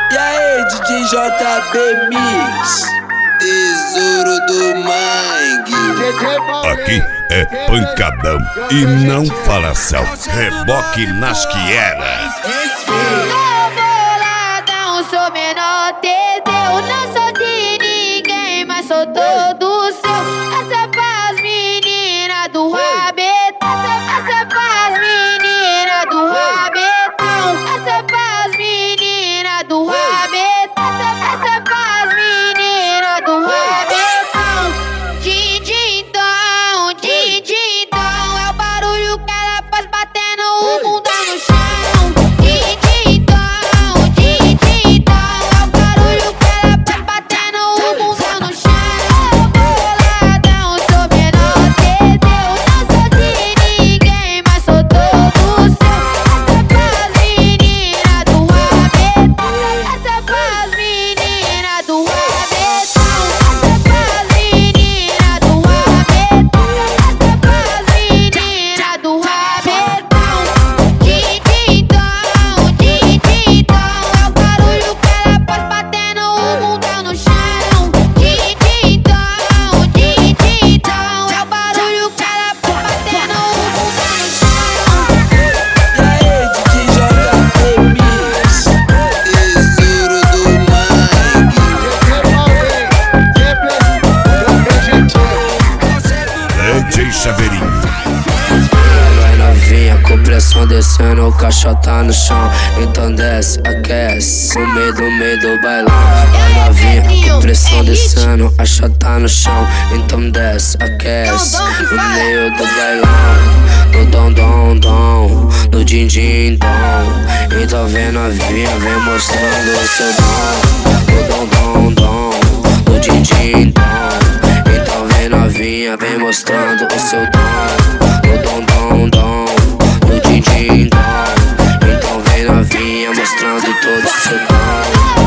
E aí, DJ JB Mix, tesouro do mangue. Aqui é pancadão e não falação. Reboque nas que era. Tô boladão, sou menor Teteu. Não sou de ninguém, mas sou todo seu. Essa é pras meninas do rabetão. Essa é pras meninas do rabetão. Essa é pras meninas do rabetão. Essa é pras meninas do rabetão. Din-din-dom, din-din-dom. É o barulho que ela faz batendo o bundão no chão. Vai novinha com pressão descendo, o caixa tá no chão. Então desce, aquece, no meio do bailão. Vai novinha com pressão descendo, a chata tá no chão. Então desce, aquece, no meio do bailão. No dom, no din-din-dom. Então vem novinha, vem mostrando o seu dom. No dom, no din-din-dom. Então vem novinha, vem mostrando o seu dom. No dom, no din-din-dom. Então vem novinha, mostrando todo o seu dom.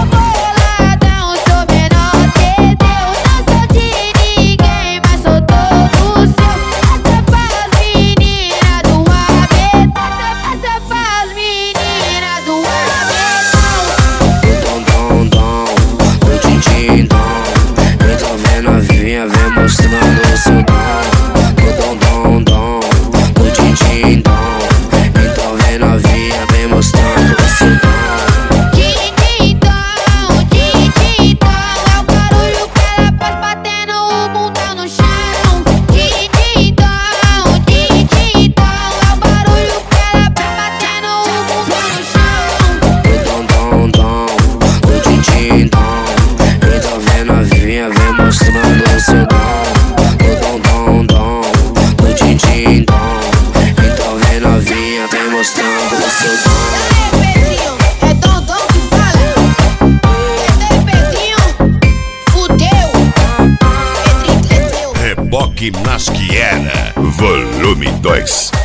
Vem mostrando o seu dom. No din-din-dom. Então vem novinha, vem mostrando o seu dom. Din-din-dom, din-din-dom. É o barulho que ela faz batendo o bundão no chão. Din-din-dom, din-din-dom. É o barulho que ela faz batendo o bundão no chão. No dom, no din-din-dom. Então vem novinha, vem mostrando o seu dom. No dom, no din-din-dom. Então vem novinha, vem mostrando o seu dom. É dom que fala. É Pedrinho, fudeu. Reboque nas que era. Volume 2.